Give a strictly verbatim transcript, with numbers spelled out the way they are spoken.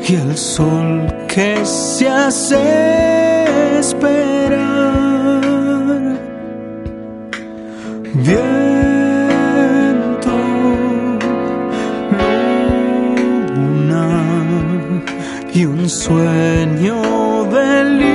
y el sol que se hace esperar. Viento, luna y un sueño de